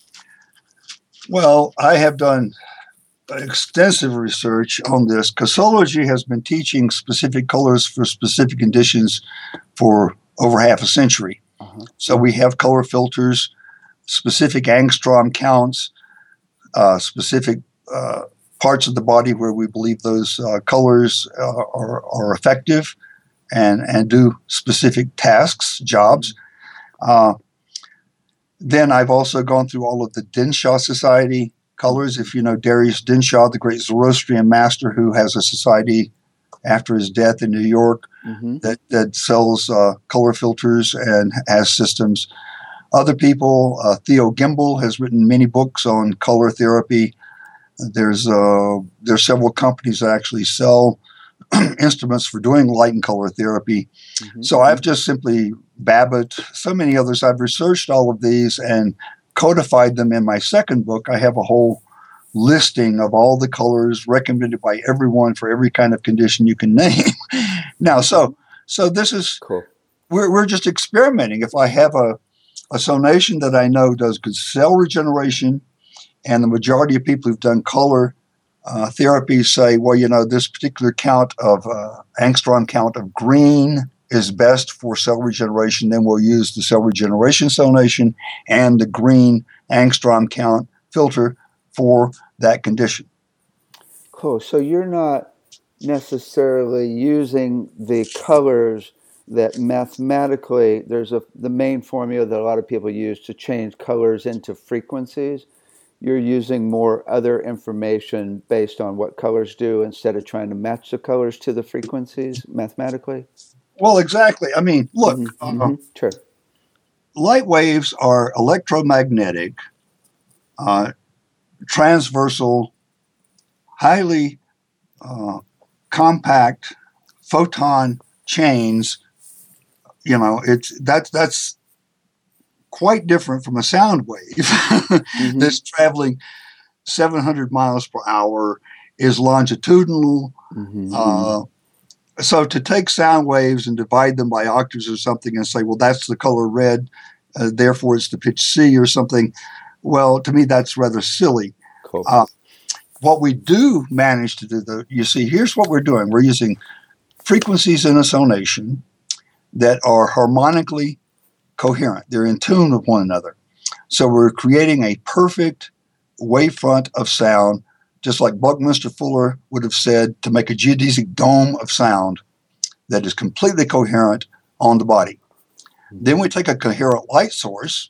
Well, I have done extensive research on this. Cosmology has been teaching specific colors for specific conditions for over half a century. Uh-huh. So we have color filters, specific angstrom counts, uh, specific uh, parts of the body where we believe those uh, colors uh, are, are effective and, and do specific tasks, jobs. Uh, then I've also gone through all of the Denshaw Society colors. If you know Darius Denshaw, the great Zoroastrian master who has a society after his death in New York mm-hmm. that, that sells uh, color filters and has systems. Other people, uh, Theo Gimbel has written many books on color therapy. There's uh, there's several companies that actually sell instruments for doing light and color therapy. Mm-hmm. So I've just simply, Babbitt, so many others, I've researched all of these and codified them in my second book. I have a whole listing of all the colors recommended by everyone for every kind of condition you can name. Now, so so this is, cool. we're we're just experimenting. If I have a, a sonation that I know does good cell regeneration, and the majority of people who've done color uh, therapy say, well, you know, this particular count of uh, angstrom count of green is best for cell regeneration, then we'll use the cell regeneration sonation and the green angstrom count filter for that condition. Cool. So you're not necessarily using the colors that mathematically, there's a the main formula that a lot of people use to change colors into frequencies. You're using more other information based on what colors do instead of trying to match the colors to the frequencies mathematically? Well, exactly. I mean, look, mm-hmm. uh, Mm-hmm. Sure. Light waves are electromagnetic, uh, transversal, highly uh, compact photon chains. You know, it's that's that's quite different from a sound wave mm-hmm. that's traveling seven hundred miles per hour, is longitudinal. Mm-hmm. Uh, so to take sound waves and divide them by octaves or something and say, well, that's the color red, uh, therefore it's the pitch C or something. Well, to me, that's rather silly. Cool. Uh, what we do manage to do, though, you see, here's what we're doing. We're using frequencies in a sonation that are harmonically coherent. They're in tune with one another. So we're creating a perfect wavefront of sound, just like Buckminster Fuller would have said, to make a geodesic dome of sound that is completely coherent on the body. Mm-hmm. Then we take a coherent light source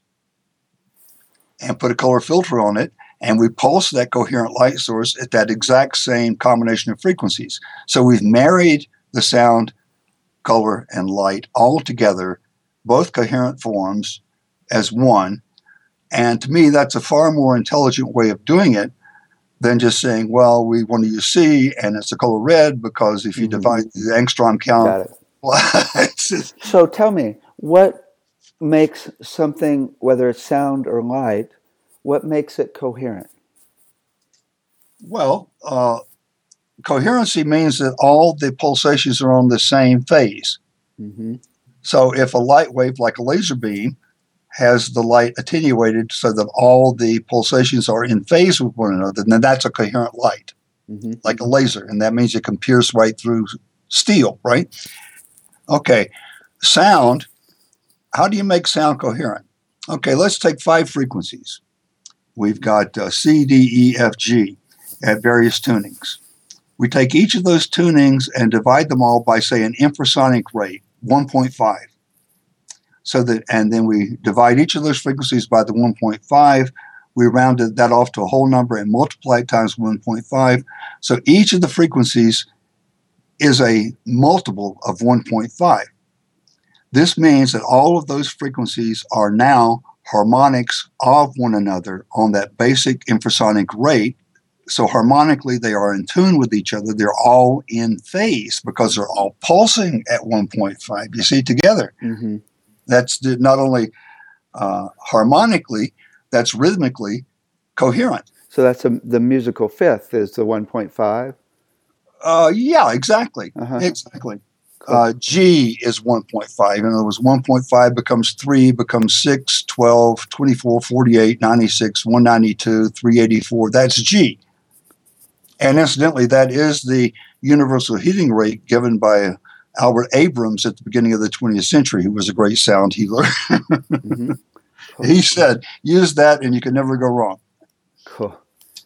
and put a color filter on it, and we pulse that coherent light source at that exact same combination of frequencies. So we've married the sound, color, and light all together, both coherent forms, as one. And to me, that's a far more intelligent way of doing it than just saying, well, we want to use C and it's the color red because if you mm-hmm. divide the angstrom count. Got it. just, so tell me, what makes something, whether it's sound or light, what makes it coherent? Well, uh, coherency means that all the pulsations are on the same phase. Mm-hmm. So if a light wave, like a laser beam, has the light attenuated so that all the pulsations are in phase with one another, then that's a coherent light, mm-hmm. like a laser. And that means it can pierce right through steel, right? Okay, sound. How do you make sound coherent? Okay, let's take five frequencies. We've got uh, C, D, E, F, G at various tunings. We take each of those tunings and divide them all by, say, an infrasonic rate, one point five. So that, and then we divide each of those frequencies by the one point five. We rounded that off to a whole number and multiply it times one point five. So each of the frequencies is a multiple of one point five. This means that all of those frequencies are now harmonics of one another on that basic infrasonic rate, so harmonically they are in tune with each other. They're all in phase because they're all pulsing at one point five. You see, together. Mm-hmm. That's the, not only uh, harmonically, that's rhythmically coherent. So that's a, the musical fifth is the one point five? Uh, yeah, exactly. Uh-huh. Exactly. Cool. Uh, G is one point five. In other words, one point five becomes three, becomes six, twelve, twenty-four, forty-eight, ninety-six, one ninety-two, three eighty-four. That's G. And incidentally, that is the universal heating rate given by Albert Abrams at the beginning of the twentieth century, who was a great sound healer. Mm-hmm. Cool. He said, use that and you can never go wrong. Cool.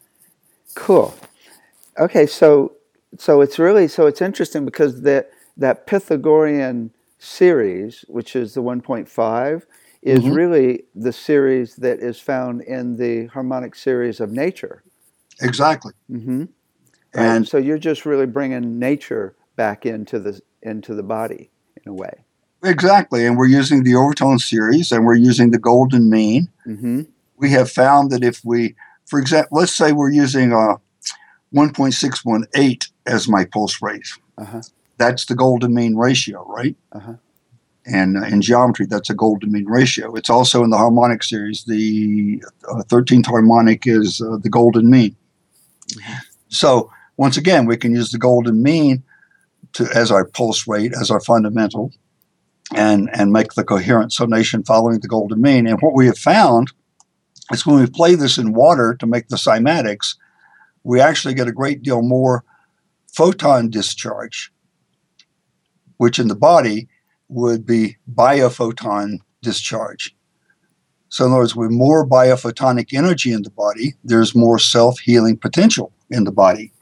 Cool. Okay, so so it's really, so it's interesting because that that Pythagorean series, which is the one point five, is Mm-hmm. really the series that is found in the harmonic series of nature. Exactly. Mm-hmm. And so you're just really bringing nature back into the into the body in a way. exactly. And we're using the overtone series and we're using the golden mean. Mm-hmm. We have found that if we, for example, let's say we're using uh, one point six one eight as my pulse rate. Uh-huh. That's the golden mean ratio, right? Uh-huh. And uh, in geometry, that's a golden mean ratio. It's also in the harmonic series. The uh, thirteenth harmonic is uh, the golden mean. Mm-hmm. So once again, we can use the golden mean to as our pulse rate, as our fundamental, and, and make the coherent sonation following the golden mean. And what we have found is when we play this in water to make the cymatics, we actually get a great deal more photon discharge, which in the body would be biophoton discharge. So in other words, with more biophotonic energy in the body, there's more self-healing potential in the body.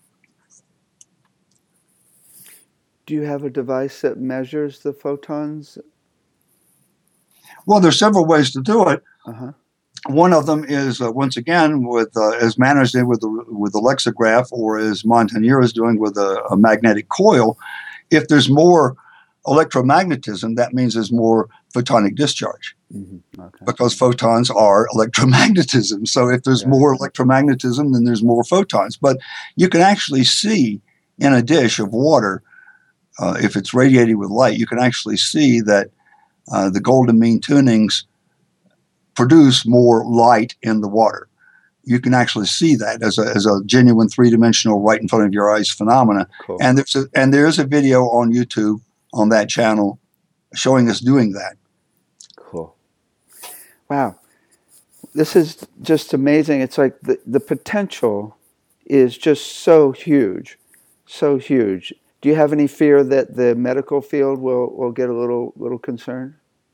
Do you have a device that measures the photons? Well, there's several ways to do it. Uh-huh. One of them is, uh, once again, with uh, as Manners did with the, with the lexicograph, or as Montagnier is doing with a, a magnetic coil. If there's more electromagnetism, that means there's more photonic discharge. Mm-hmm. Okay. Because photons are electromagnetism. So if there's Yeah. more electromagnetism, then there's more photons. But you can actually see in a dish of water, uh, if it's radiating with light, you can actually see that uh, the golden mean tunings produce more light in the water. You can actually see that as a, as a genuine three-dimensional right in front of your eyes phenomena. Cool. And there's a, and there is a video on YouTube on that channel showing us doing that. Cool. Wow. This is just amazing. It's like the, the potential is just so huge, so huge. Do you have any fear that the medical field will, will get a little little concerned?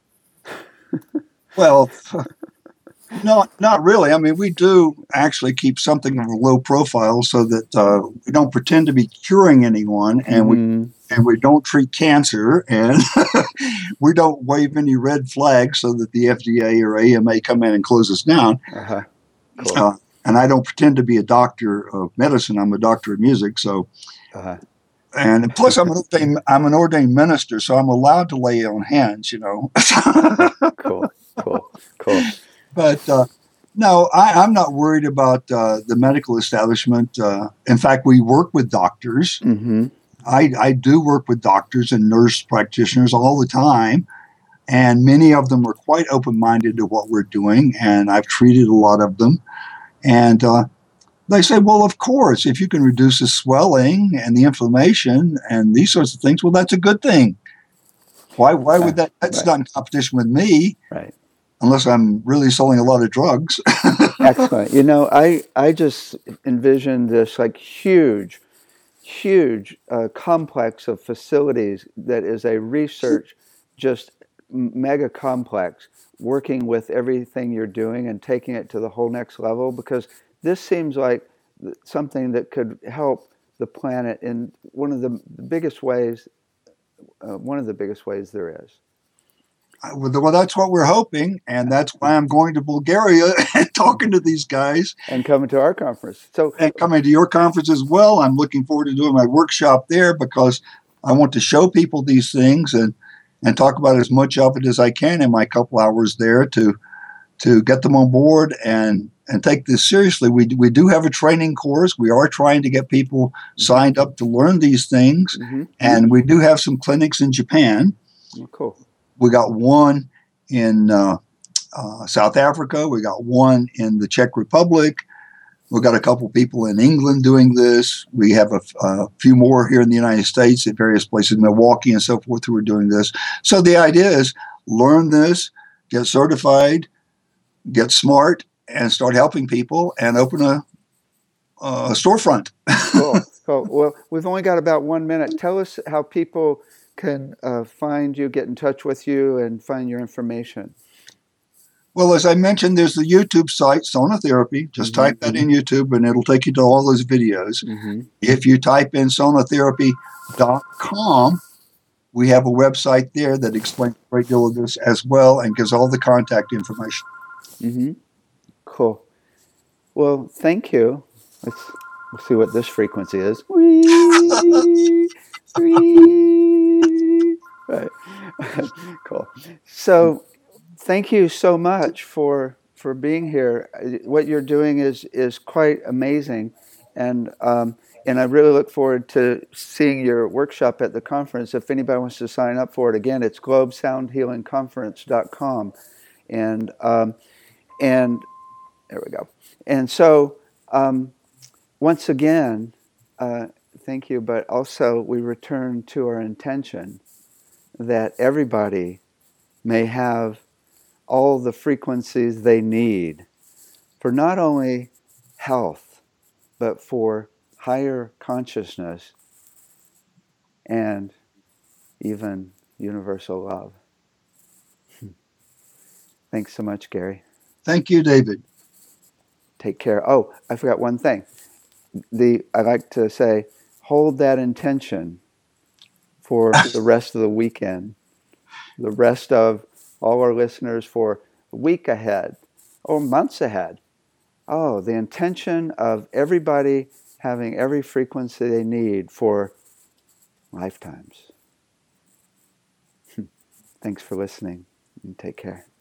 Well, no, not really. I mean, we do actually keep something of a low profile so that uh, we don't pretend to be curing anyone, and we Mhm. and we don't treat cancer, and we don't wave any red flags so that the F D A or A M A come in and close us down. Uh-huh. Cool. Uh, and I don't pretend to be a doctor of medicine. I'm a doctor of music. So, Uh-huh. and plus, I'm an ordained, I'm an ordained minister, so I'm allowed to lay on hands. You know. Cool. Cool. Cool. But uh, no, I, I'm not worried about uh, the medical establishment. Uh, in fact, we work with doctors. Mm-hmm. I, I do work with doctors and nurse practitioners all the time. And many of them are quite open-minded to what we're doing. And I've treated a lot of them. And uh, they say, well, of course, if you can reduce the swelling and the inflammation and these sorts of things, well, that's a good thing. Why, why would that? That's Right. not in competition with me. Right. Unless I'm really selling a lot of drugs. Excellent. You know, I, I just envisioned this like huge, huge uh, complex of facilities that is a research, just mega complex, working with everything you're doing and taking it to the whole next level, because this seems like something that could help the planet in one of the biggest ways, uh, one of the biggest ways there is. Well, that's what we're hoping, and that's why I'm going to Bulgaria and talking to these guys. And coming to our conference. So, and coming to your conference as well. I'm looking forward to doing my workshop there because I want to show people these things and, and talk about as much of it as I can in my couple hours there to to get them on board and and take this seriously. We, we do have a training course. We are trying to get people signed up to learn these things. Mm-hmm. And we do have some clinics in Japan. Oh, cool. We got one in uh, uh, South Africa. We got one in the Czech Republic. We've got a couple people in England doing this. We have a, a few more here in the United States at various places, Milwaukee and so forth, who are doing this. So the idea is learn this, get certified, get smart, and start helping people and open a, a storefront. Cool. Cool. Well, we've only got about one minute. Tell us how people can uh, find you, get in touch with you, and find your information. Well, as I mentioned, there's the YouTube site, Sonotherapy. Just mm-hmm. type that in YouTube and it'll take you to all those videos. Mm-hmm. If you type in sonotherapy dot com, we have a website there that explains a great deal of this as well and gives all the contact information. Mm-hmm. Cool. Well, thank you. Let's we'll see what this frequency is. Wee, wee. Right. Cool. So, thank you so much for for being here. What you're doing is is quite amazing, and um, and I really look forward to seeing your workshop at the conference. If anybody wants to sign up for it, again, it's globe sound healing conference dot com, and um, and there we go. And so um, once again, uh, thank you. But also, we return to our intention that everybody may have all the frequencies they need for not only health, but for higher consciousness and even universal love. Thanks so much, Gary. Thank you, David. Take care. Oh, I forgot one thing. The I like to say, hold that intention for the rest of the weekend, the rest of all our listeners for a week ahead or months ahead. Oh, the intention of everybody having every frequency they need for lifetimes. Thanks for listening and take care.